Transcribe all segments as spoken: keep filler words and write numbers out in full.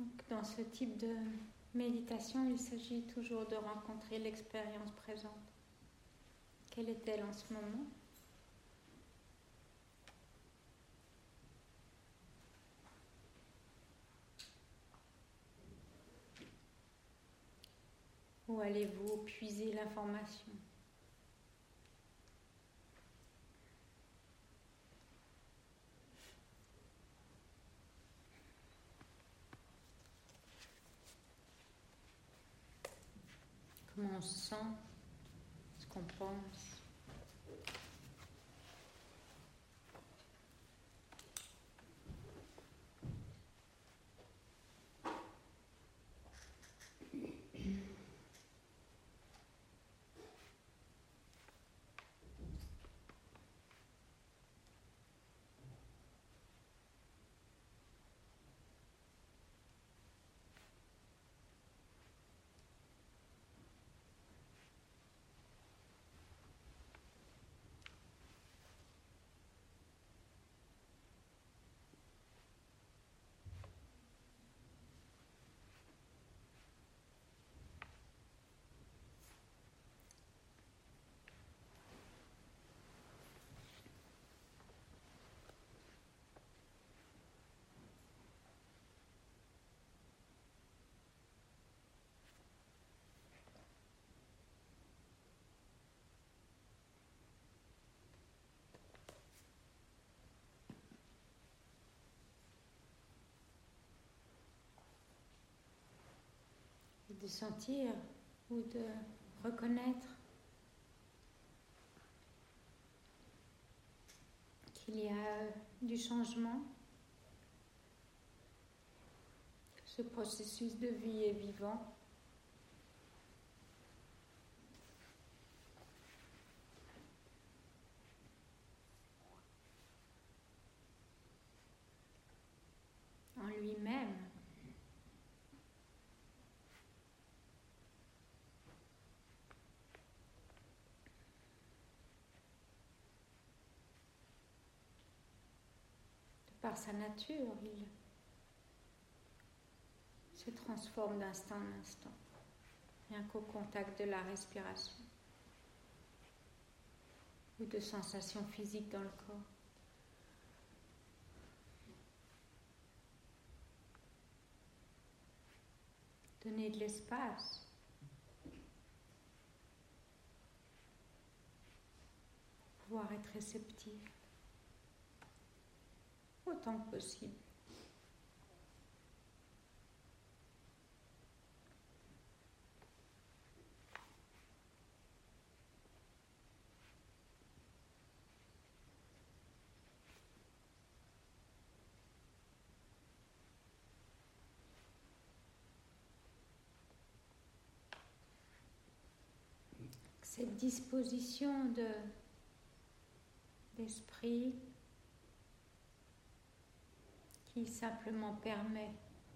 Donc, dans ce type de méditation, il s'agit toujours de rencontrer l'expérience présente. Quelle est-elle en ce moment ? Où allez-vous puiser l'information ? Comment on se sent ? Ce qu'on pense ? De sentir ou de reconnaître qu'il y a du changement. Ce processus de vie est vivant. En lui-même. Par sa nature, il se transforme d'instant en instant, rien qu'au contact de la respiration ou de sensations physiques dans le corps. Donner de l'espace, pouvoir être réceptif autant que possible. Cette disposition de, d'esprit qui simplement permet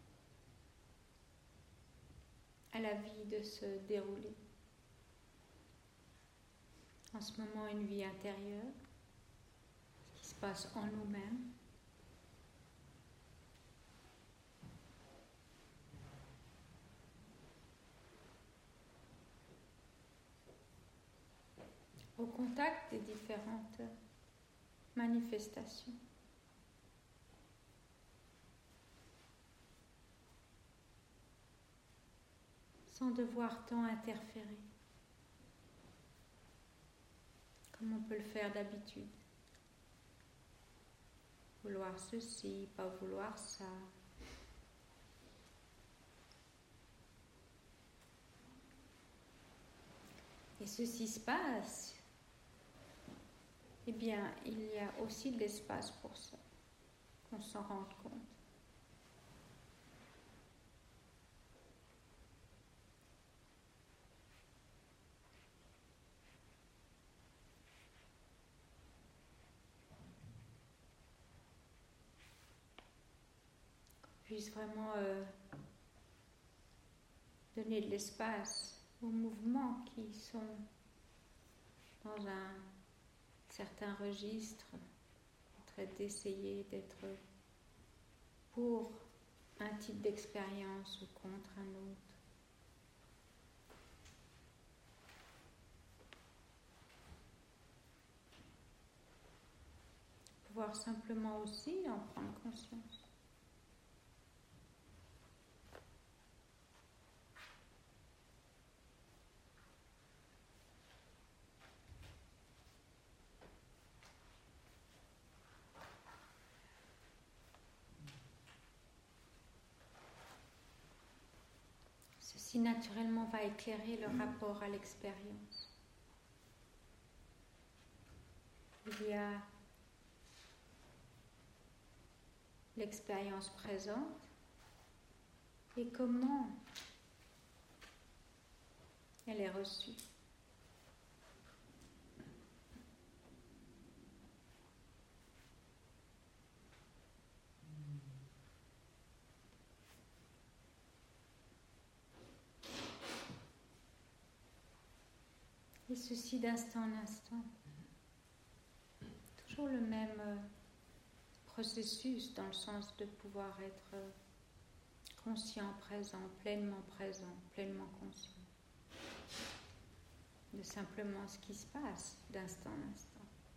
à la vie de se dérouler. En ce moment, une vie intérieure, ce qui se passe en nous-mêmes. Au contact des différentes manifestations. Sans devoir tant interférer, comme on peut le faire d'habitude. Vouloir ceci, pas vouloir ça. Et ceci se passe, eh bien, il y a aussi de l'espace pour ça, qu'on s'en rende compte. Qu'on puisse vraiment euh, donner de l'espace aux mouvements qui sont dans un certain registre, en train d'essayer d'être pour un type d'expérience ou contre un autre. Pouvoir simplement aussi en prendre conscience. Ceci naturellement va éclairer le rapport à l'expérience. Il y a l'expérience présente et comment elle est reçue. Et ceci d'instant en instant. Toujours le même euh, processus dans le sens de pouvoir être euh, conscient, présent, pleinement présent, pleinement conscient. De simplement ce qui se passe d'instant en instant.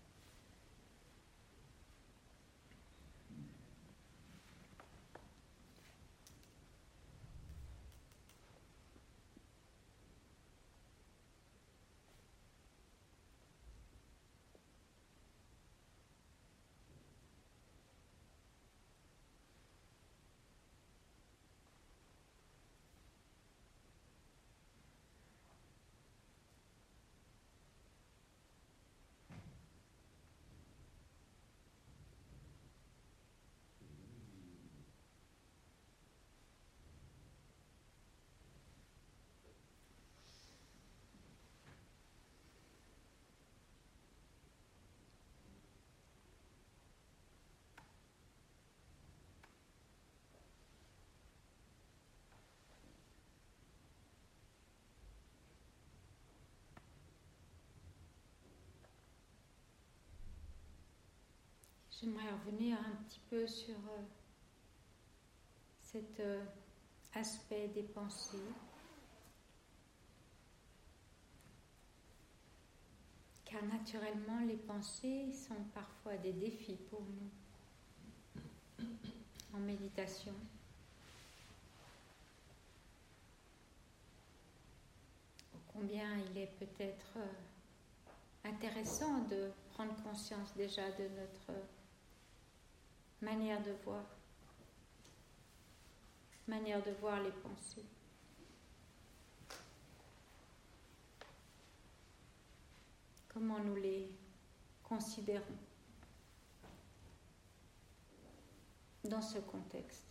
J'aimerais revenir un petit peu sur euh, cet euh, aspect des pensées. Car naturellement, les pensées sont parfois des défis pour nous en méditation. Combien il est peut-être euh, intéressant de prendre conscience déjà de notre euh, manière de voir, manière de voir les pensées. Comment nous les considérons dans ce contexte.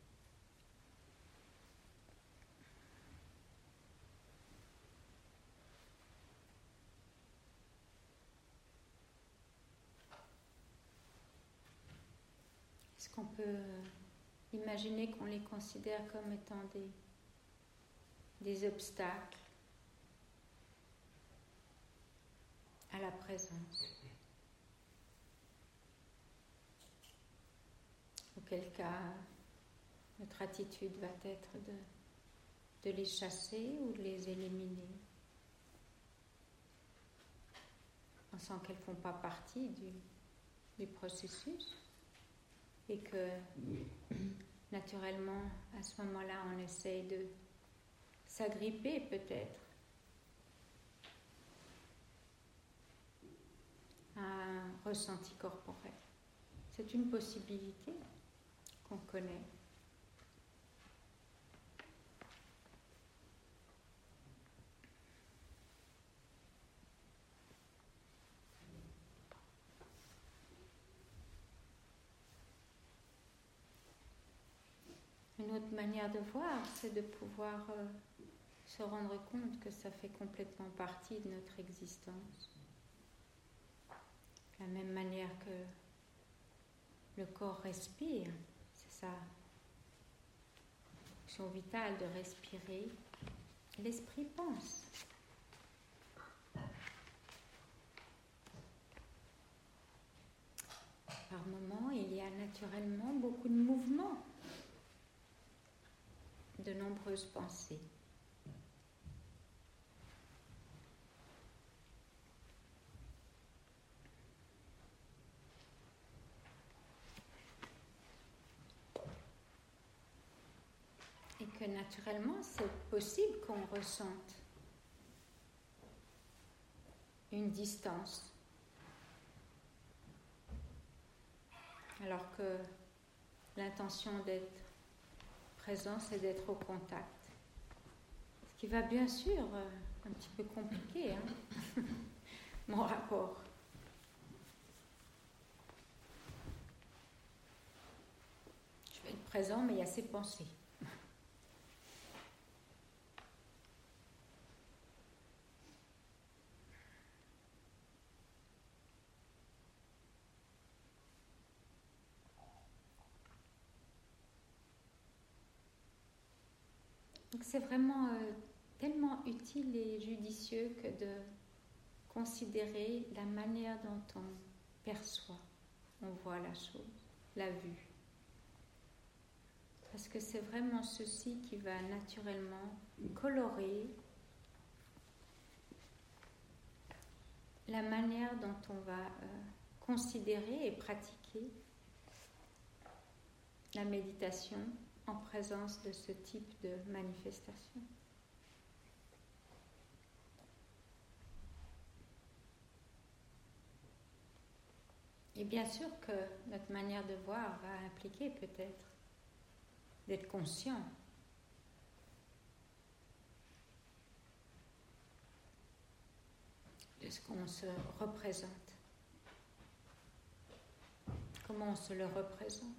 Est-ce qu'on peut imaginer qu'on les considère comme étant des, des obstacles à la présence? Auquel cas, notre attitude va être de, de les chasser ou de les éliminer, pensant qu'elles ne font pas partie du, du processus et que naturellement, à ce moment-là, on essaye de s'agripper peut-être à un ressenti corporel. C'est une possibilité qu'on connaît. Une autre manière de voir, c'est de pouvoir euh, se rendre compte que ça fait complètement partie de notre existence. De la même manière que le corps respire, c'est sa fonction vitale de respirer, l'esprit pense. Par moments, il y a naturellement beaucoup de mouvements de nombreuses pensées. Et que naturellement, c'est possible qu'on ressente une distance. Alors que l'intention d'être présent, c'est d'être au contact. Ce qui va bien sûr euh, un petit peu compliquer, hein, mon rapport. Je vais être présent, mais il y a ces pensées. Donc c'est vraiment euh, tellement utile et judicieux que de considérer la manière dont on perçoit, on voit la chose, la vue. Parce que c'est vraiment ceci qui va naturellement colorer la manière dont on va euh, considérer et pratiquer la méditation en présence de ce type de manifestation. Et bien sûr que notre manière de voir va impliquer peut-être d'être conscient de ce qu'on se représente, comment on se le représente.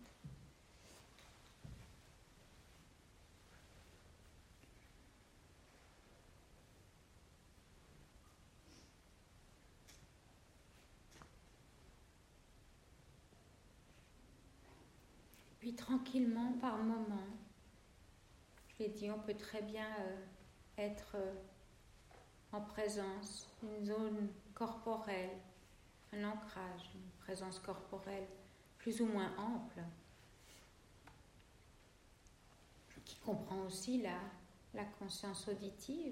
Puis tranquillement, par moment, je l'ai dit, on peut très bien euh, être euh, en présence, une zone corporelle, un ancrage, une présence corporelle plus ou moins ample, qui comprend aussi la, la conscience auditive.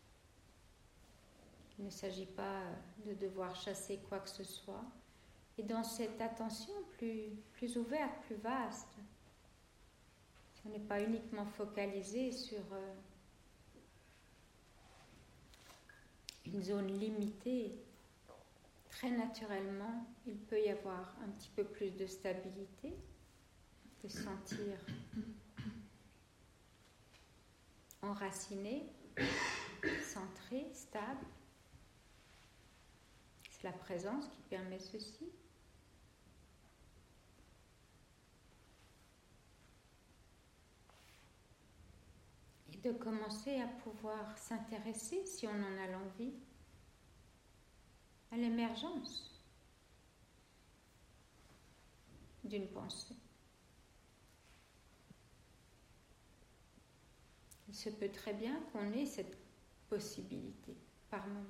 Il ne s'agit pas de devoir chasser quoi que ce soit. Et dans cette attention plus, plus ouverte, plus vaste, on n'est pas uniquement focalisé sur euh, une zone limitée, très naturellement, il peut y avoir un petit peu plus de stabilité, de sentir enraciné, centré, stable. C'est la présence qui permet ceci. Et de commencer à pouvoir s'intéresser, si on en a l'envie, à l'émergence d'une pensée. Il se peut très bien qu'on ait cette possibilité par moment.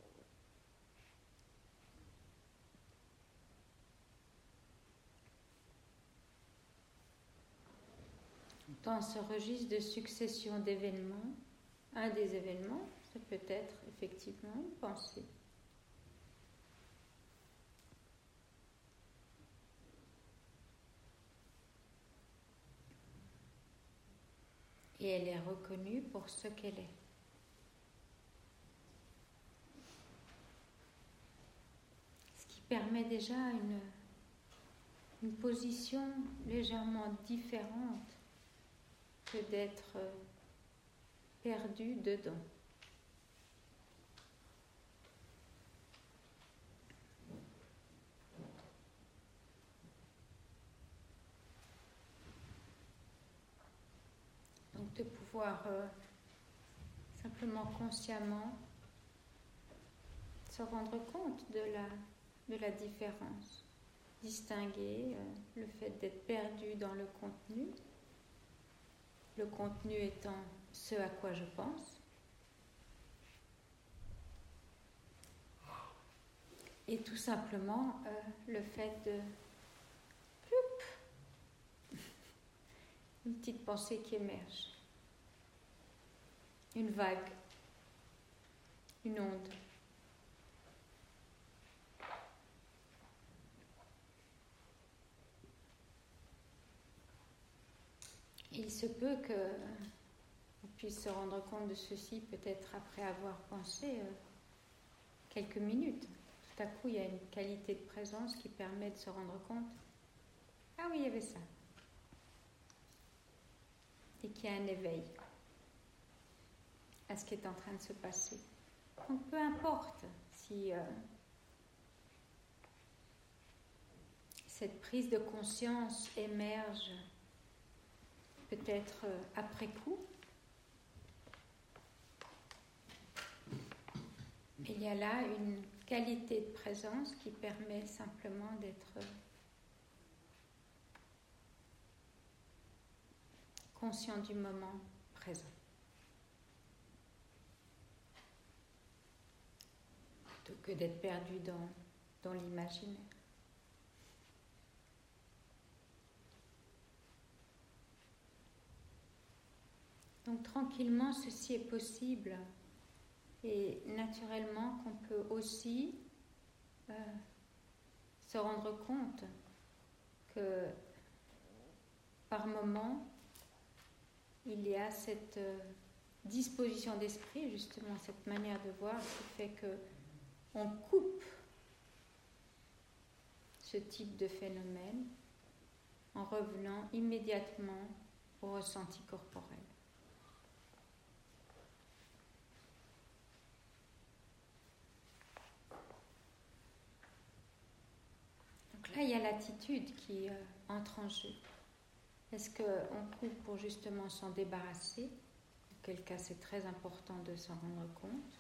Dans ce registre de succession d'événements, un des événements, ça peut être effectivement une pensée. Et elle est reconnue pour ce qu'elle est. Ce qui permet déjà une, une position légèrement différente que d'être perdu dedans. Donc de pouvoir euh, simplement consciemment se rendre compte de la, de la différence, distinguer euh, le fait d'être perdu dans le contenu, le contenu étant ce à quoi je pense, et tout simplement euh, le fait de ploup, une petite pensée qui émerge. une vague, une onde. Il se peut qu'on puisse se rendre compte de ceci peut-être après avoir pensé euh, quelques minutes. Tout à coup, il y a une qualité de présence qui permet de se rendre compte « Ah oui, il y avait ça ». Et qu'il y a un éveil à ce qui est en train de se passer. Donc peu importe si euh, cette prise de conscience émerge peut-être euh, après coup, il y a là une qualité de présence qui permet simplement d'être conscient du moment présent. Plutôt que d'être perdu dans, dans l'imaginaire. Donc tranquillement, ceci est possible et naturellement qu'on peut aussi euh, se rendre compte que par moment, il y a cette euh, disposition d'esprit, justement cette manière de voir qui fait que on coupe ce type de phénomène en revenant immédiatement au ressenti corporel. Donc là, il y a l'attitude qui euh, entre en jeu. Est-ce qu'on coupe pour justement s'en débarrasser ? Auquel cas, c'est très important de s'en rendre compte.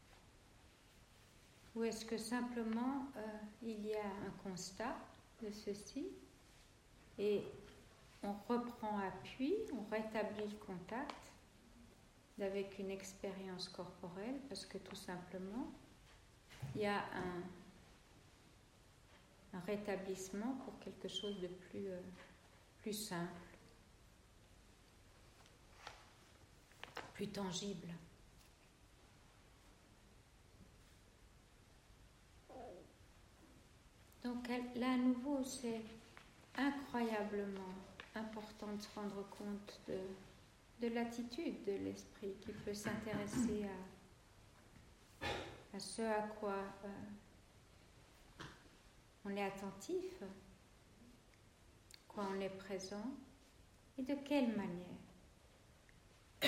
Ou est-ce que simplement euh, il y a un constat de ceci et on reprend appui, on rétablit le contact avec une expérience corporelle parce que tout simplement il y a un, un rétablissement pour quelque chose de plus, euh, plus simple, plus tangible. Donc là, à nouveau, c'est incroyablement important de se rendre compte de, de l'attitude de l'esprit qui peut s'intéresser à, à ce à quoi euh, on est attentif, quoi on est présent et de quelle manière.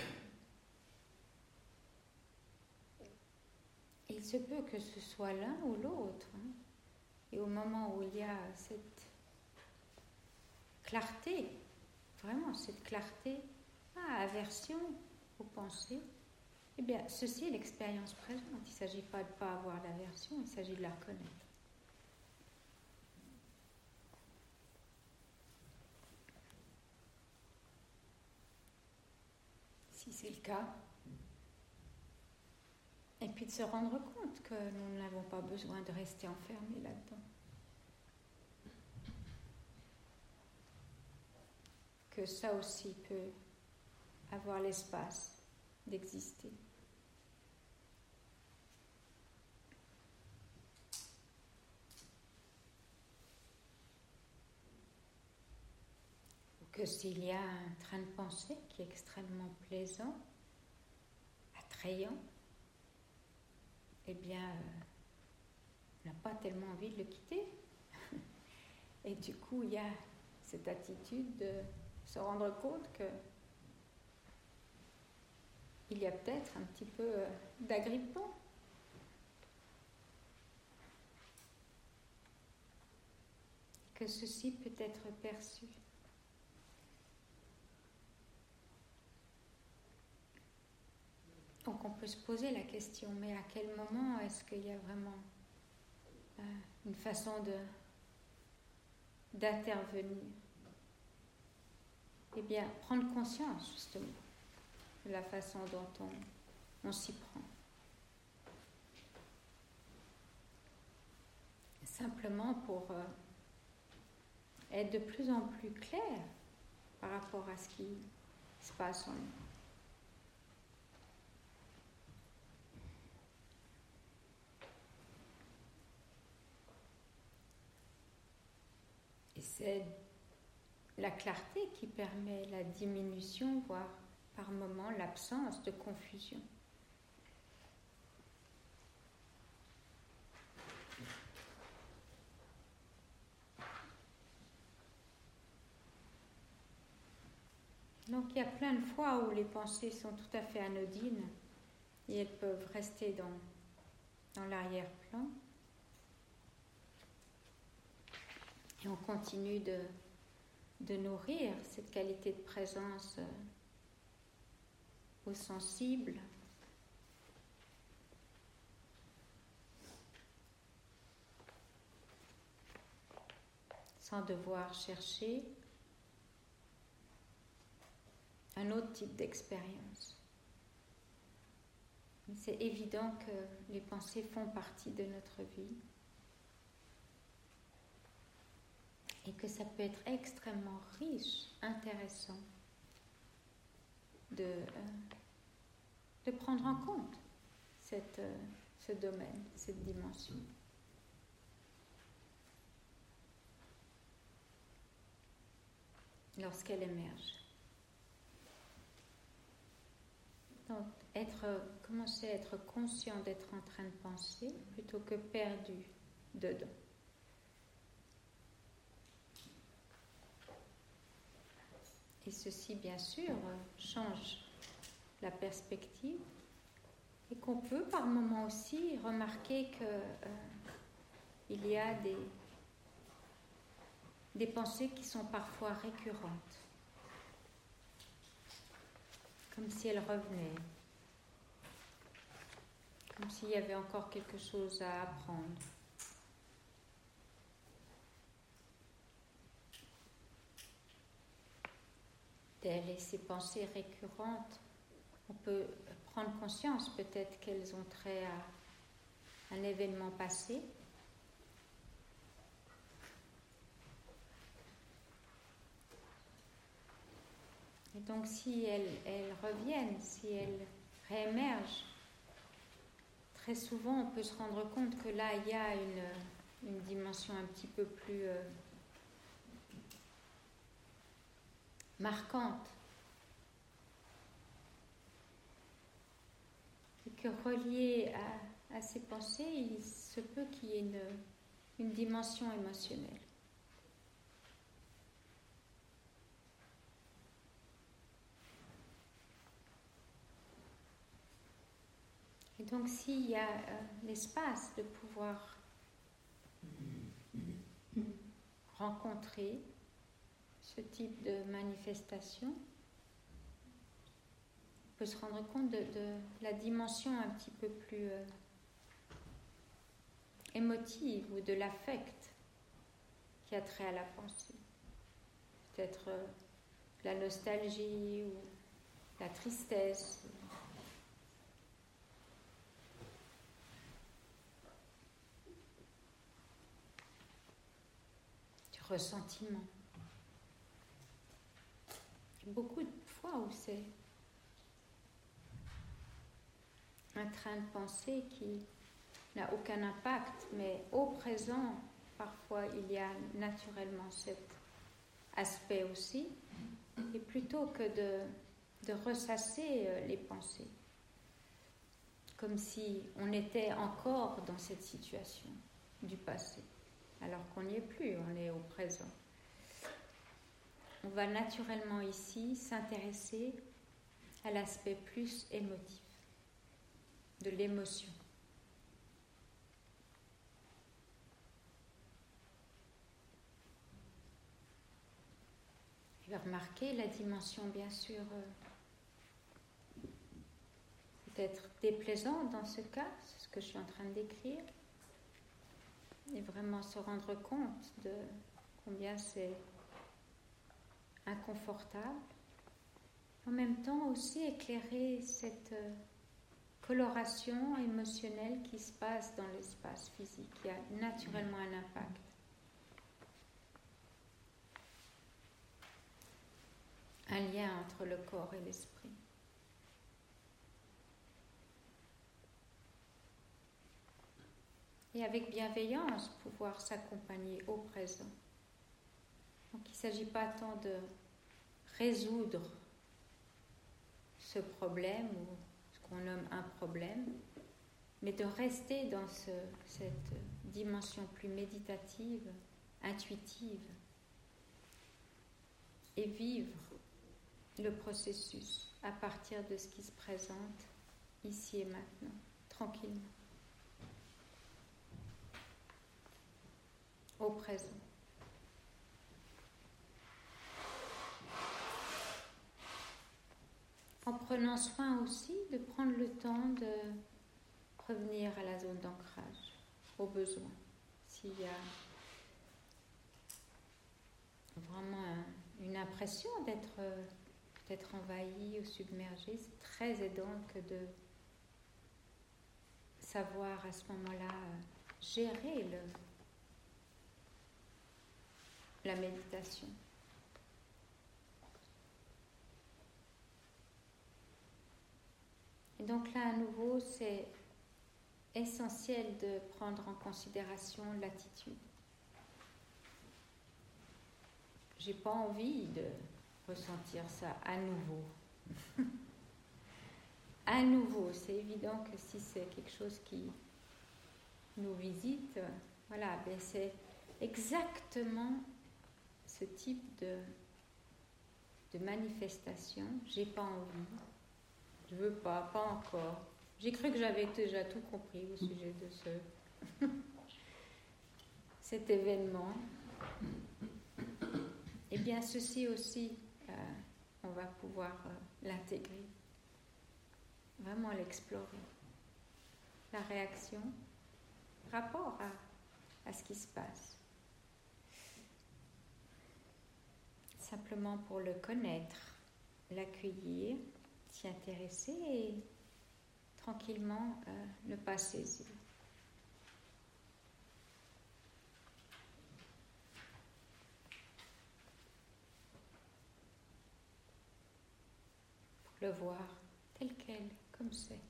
Il se peut que ce soit l'un ou l'autre. Hein. Et au moment où il y a cette clarté, vraiment cette clarté, ah, aversion aux pensées, eh bien, ceci est l'expérience présente. Il ne s'agit pas de ne pas avoir d'aversion, il s'agit de la reconnaître. Si c'est le cas, et puis de se rendre compte que nous n'avons pas besoin de rester enfermés là-dedans. Que ça aussi peut avoir l'espace d'exister. Ou que s'il y a un train de pensée qui est extrêmement plaisant, attrayant, eh bien, euh, on n'a pas tellement envie de le quitter. Et du coup, il y a cette attitude de se rendre compte que il y a peut-être un petit peu euh, d'agrippement. Que ceci peut être perçu. Donc on peut se poser la question, mais à quel moment est-ce qu'il y a vraiment euh, une façon de, d'intervenir ? Eh bien, prendre conscience justement de la façon dont on, on s'y prend. Simplement pour euh, être de plus en plus clair par rapport à ce qui se passe en nous. Et c'est la clarté qui permet la diminution, voire par moments l'absence de confusion. Donc il y a plein de fois où les pensées sont tout à fait anodines et elles peuvent rester dans, dans l'arrière-plan. Et on continue de, de nourrir cette qualité de présence euh, au sensible. Sans devoir chercher un autre type d'expérience. Mais c'est évident que les pensées font partie de notre vie et que ça peut être extrêmement riche, intéressant de, euh, de prendre en compte cette, euh, ce domaine, cette dimension. Lorsqu'elle émerge. Donc, être, commencer à être conscient d'être en train de penser plutôt que perdu dedans. Et ceci, bien sûr, change la perspective et qu'on peut par moments aussi remarquer que euh, il y a des, des pensées qui sont parfois récurrentes. Comme si elle revenait, comme s'il y avait encore quelque chose à apprendre. Telles et ces pensées récurrentes, on peut prendre conscience peut-être qu'elles ont trait à un événement passé. Et donc si elles, elles reviennent, si elles réémergent, très souvent on peut se rendre compte que là il y a une, une dimension un petit peu plus euh, marquante. Et que relié à, à ces pensées, il se peut qu'il y ait une, une dimension émotionnelle. Et donc s'il y a euh, l'espace de pouvoir rencontrer ce type de manifestation, on peut se rendre compte de, de la dimension un petit peu plus euh, émotive ou de l'affect qui a trait à la pensée. Peut-être euh, la nostalgie ou la tristesse. Du ressentiment. Il y a beaucoup de fois où c'est un train de pensée qui n'a aucun impact, mais au présent, parfois il y a naturellement cet aspect aussi, et plutôt que de, de ressasser les pensées, comme si on était encore dans cette situation du passé, alors qu'on n'y est plus, on est au présent. On va naturellement ici s'intéresser à l'aspect plus émotif, de l'émotion. Il va remarquer la dimension, bien sûr, euh, peut-être déplaisante dans ce cas, c'est ce que je suis en train de décrire, et vraiment se rendre compte de combien c'est inconfortable. En même temps aussi éclairer cette euh, coloration émotionnelle qui se passe dans l'espace physique, qui a naturellement un impact. Un lien entre le corps et l'esprit. Et avec bienveillance, pouvoir s'accompagner au présent ne s'agit pas tant de résoudre ce problème, ou ce qu'on nomme un problème, mais de rester dans ce, cette dimension plus méditative, intuitive, et vivre le processus à partir de ce qui se présente ici et maintenant, tranquillement, au présent. En prenant soin aussi de prendre le temps de revenir à la zone d'ancrage, au besoin. S'il y a vraiment un, une impression d'être peut-être envahi ou submergé, c'est très aidant que de savoir à ce moment-là gérer le, la méditation. Et donc là, à nouveau, c'est essentiel de prendre en considération l'attitude. J'ai pas envie de ressentir ça à nouveau. À nouveau, c'est évident que si c'est quelque chose qui nous visite, voilà, ben c'est exactement ce type de, de manifestation. J'ai pas envie, je veux pas, pas encore. J'ai cru que j'avais déjà tout compris au sujet de ce cet événement. Eh bien, ceci aussi, euh, on va pouvoir euh, l'intégrer, vraiment l'explorer. La réaction, rapport à, à ce qui se passe. Simplement pour le connaître, l'accueillir, s'y intéresser et tranquillement euh, ne pas saisir. Le voir tel quel, comme c'est.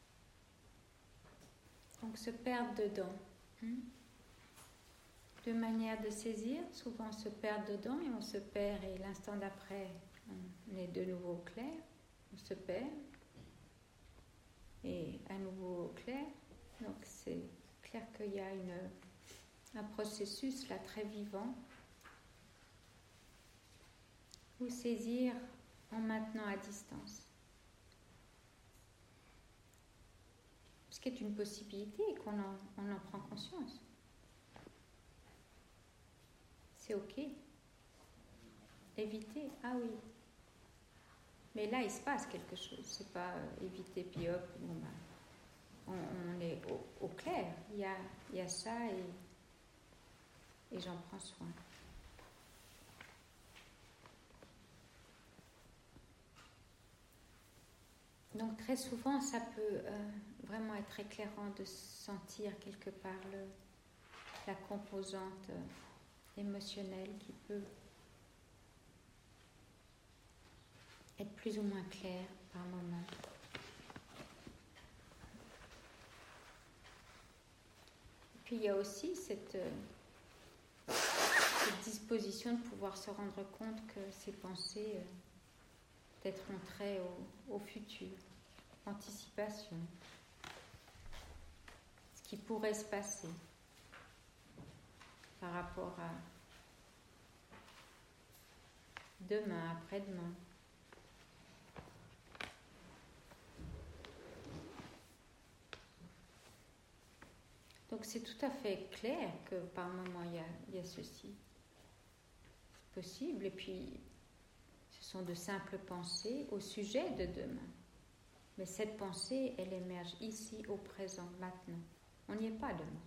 Donc se perdre dedans. Hein? Deux manières de saisir, souvent on se perd dedans et on se perd et l'instant d'après on est de nouveau au clair, on se perd et à nouveau au clair. Donc c'est clair qu'il y a une, un processus là très vivant où saisir en maintenant à distance. Ce qui est une possibilité et qu'on en, on en prend conscience. C'est ok. Éviter, ah oui. Mais là, il se passe quelque chose. C'est pas euh, éviter, puis hop, bon ben, on, on est au, au clair. Il y a, il y a ça et, et j'en prends soin. Donc très souvent, ça peut euh, vraiment être éclairant de sentir quelque part le, la composante euh, émotionnelle qui peut être plus ou moins claire par moment. Et puis il y a aussi cette, euh, cette disposition de pouvoir se rendre compte que ces pensées euh, peut-être ont trait au, au futur, anticipation, ce qui pourrait se passer par rapport à demain, après-demain. Donc c'est tout à fait clair que par moment il y a, il y a ceci. C'est possible. Et puis ce sont de simples pensées au sujet de demain. Mais cette pensée, elle émerge ici, au présent, maintenant. On n'y est pas demain.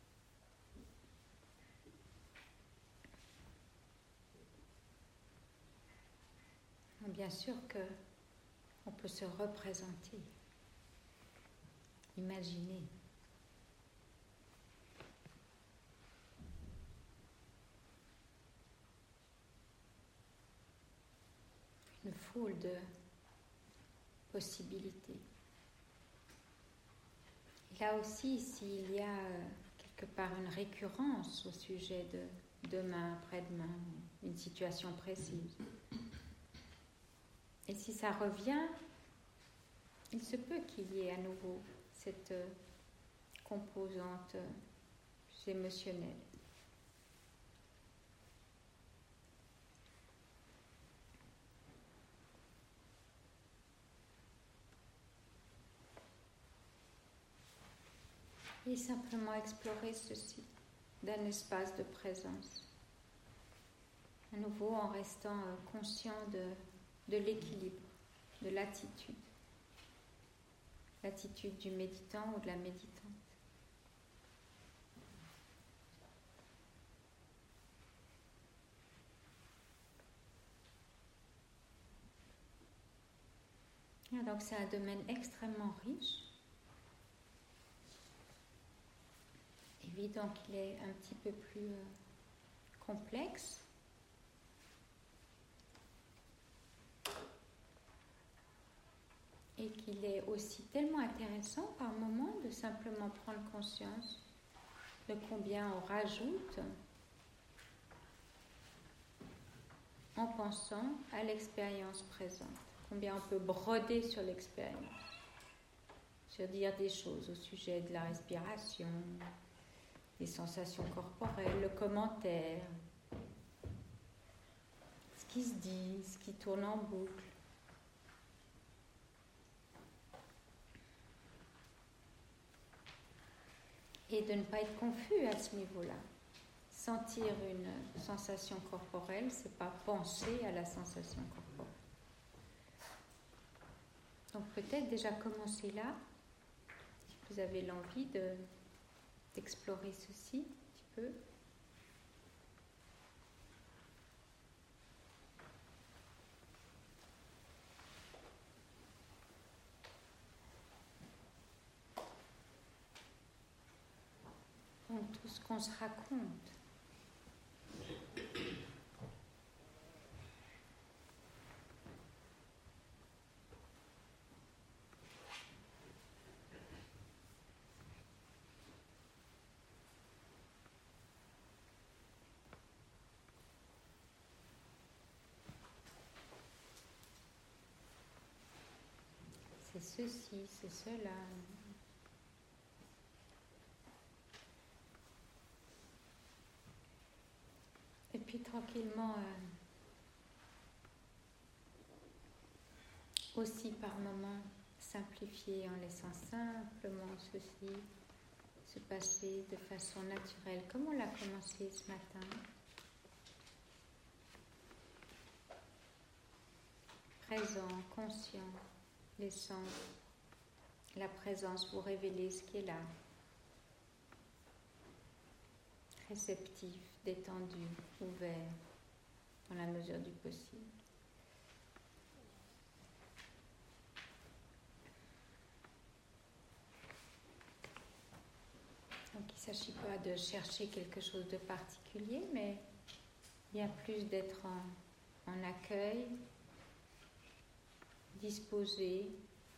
Bien sûr qu'on peut se représenter, imaginer. Une foule de possibilités. Et là aussi, s'il y a quelque part une récurrence au sujet de demain, après-demain, une situation précise. Et si ça revient, il se peut qu'il y ait à nouveau cette euh, composante euh, émotionnelle. Et simplement explorer ceci d'un espace de présence. À nouveau en restant euh, conscient de, de l'équilibre, de l'attitude. L'attitude du méditant ou de la méditante. Et donc c'est un domaine extrêmement riche. Évident qu'il est un petit peu plus euh, complexe. Et qu'il est aussi tellement intéressant par moment de simplement prendre conscience de combien on rajoute en pensant à l'expérience présente. Combien on peut broder sur l'expérience, sur dire des choses au sujet de la respiration, des sensations corporelles, le commentaire, ce qui se dit, ce qui tourne en boucle. Et de ne pas être confus à ce niveau-là. Sentir une sensation corporelle, c'est pas penser à la sensation corporelle. Donc peut-être déjà commencer là, si vous avez l'envie de, d'explorer ceci un petit peu. Donc tout ce qu'on se raconte. C'est ceci, c'est cela. Et puis tranquillement, euh, aussi par moments, simplifier en laissant simplement ceci se passer de façon naturelle, comme on l'a commencé ce matin. Présent, conscient, laissant la présence vous révéler ce qui est là. Réceptif, détendu, ouvert, dans la mesure du possible. Donc il ne s'agit pas de chercher quelque chose de particulier, mais bien plus d'être en, en accueil, disposé,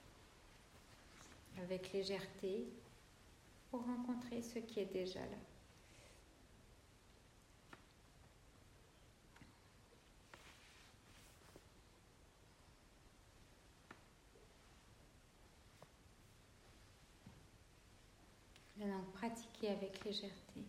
avec légèreté, pour rencontrer ce qui est déjà là. Donc pratiquer avec légèreté.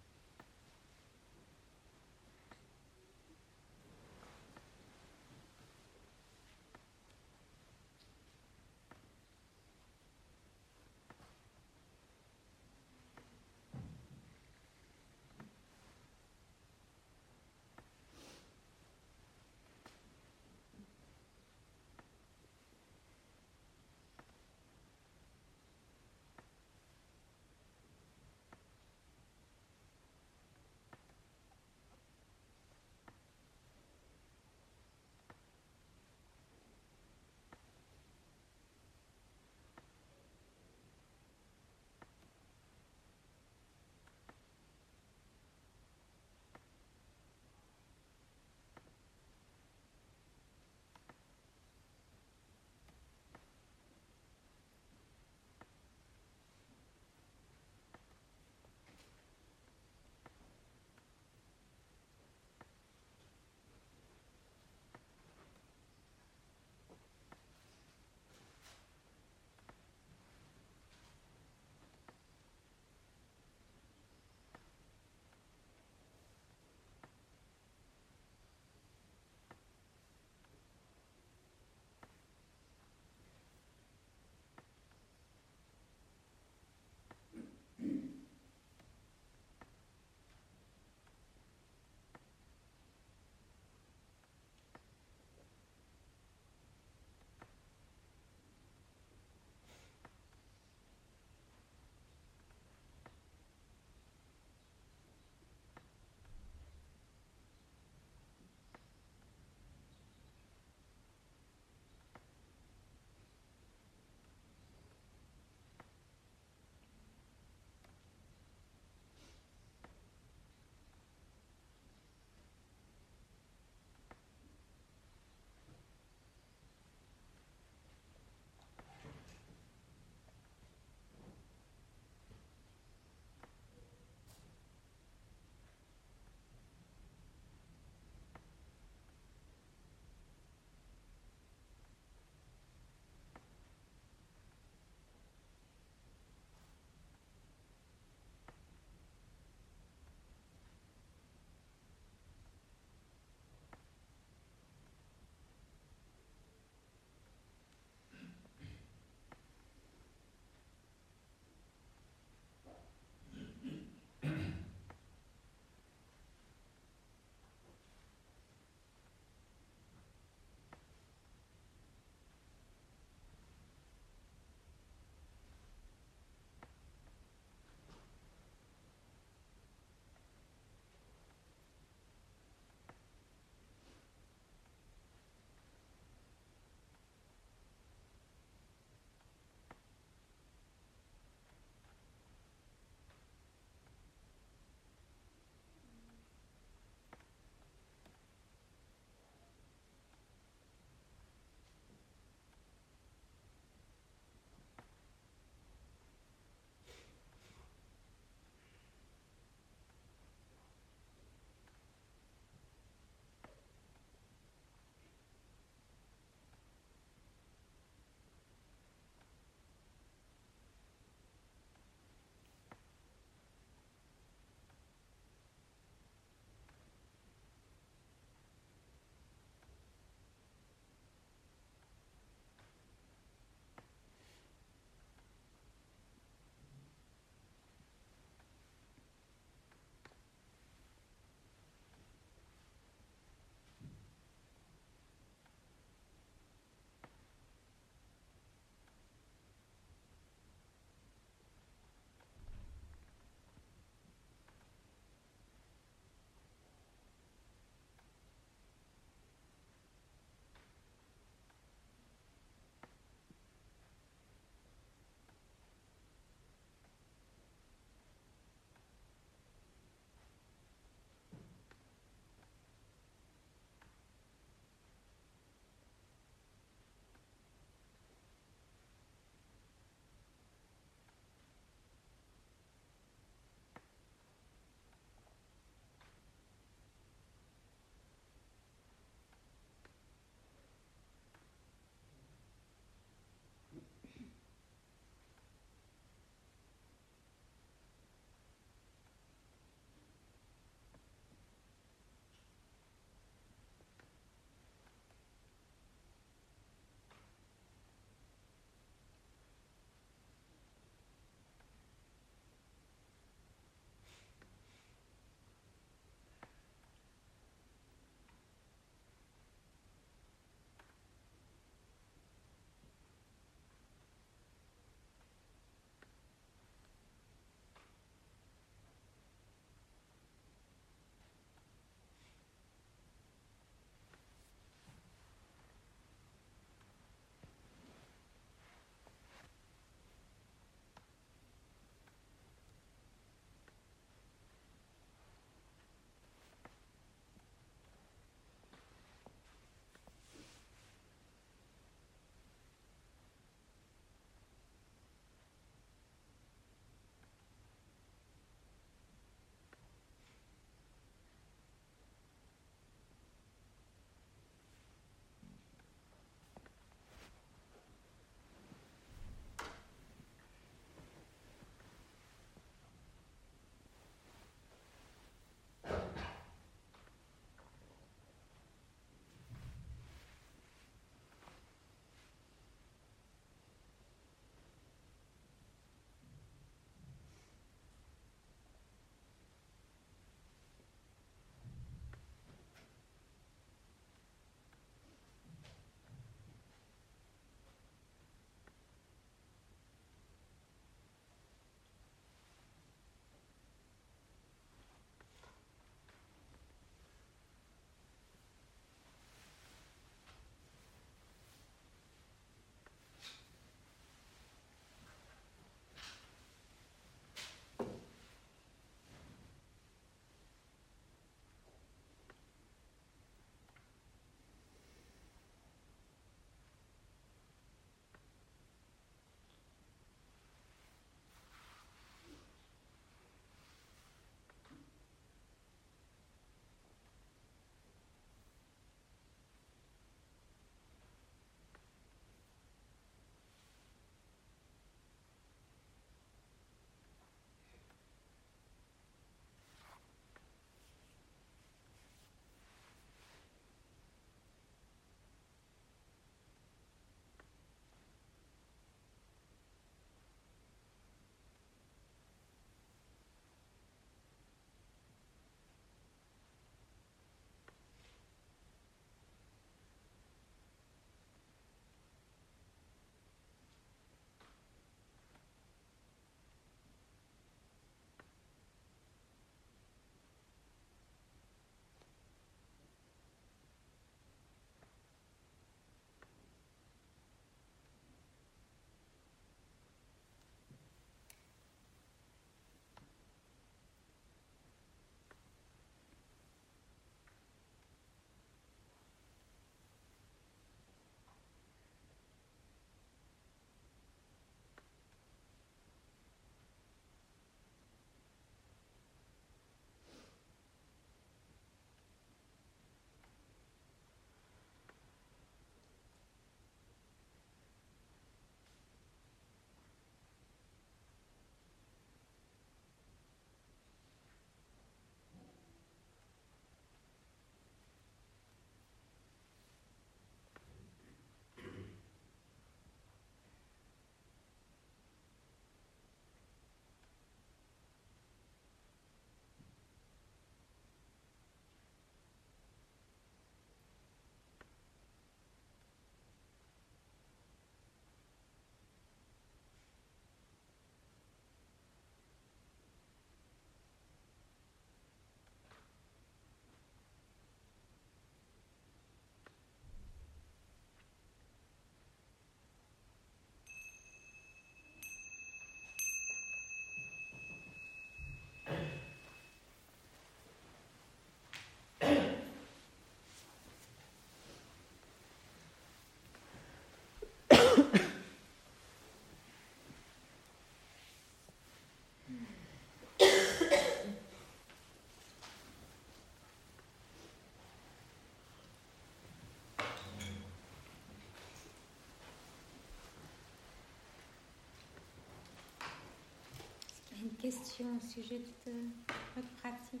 questions au sujet de votre pratique?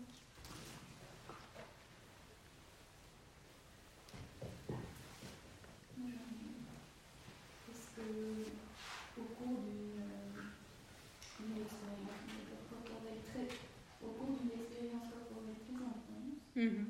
Est-ce que au cours d'une une expérience corporelle très au cours d'une expérience corporelle très intense, Mm-hmm.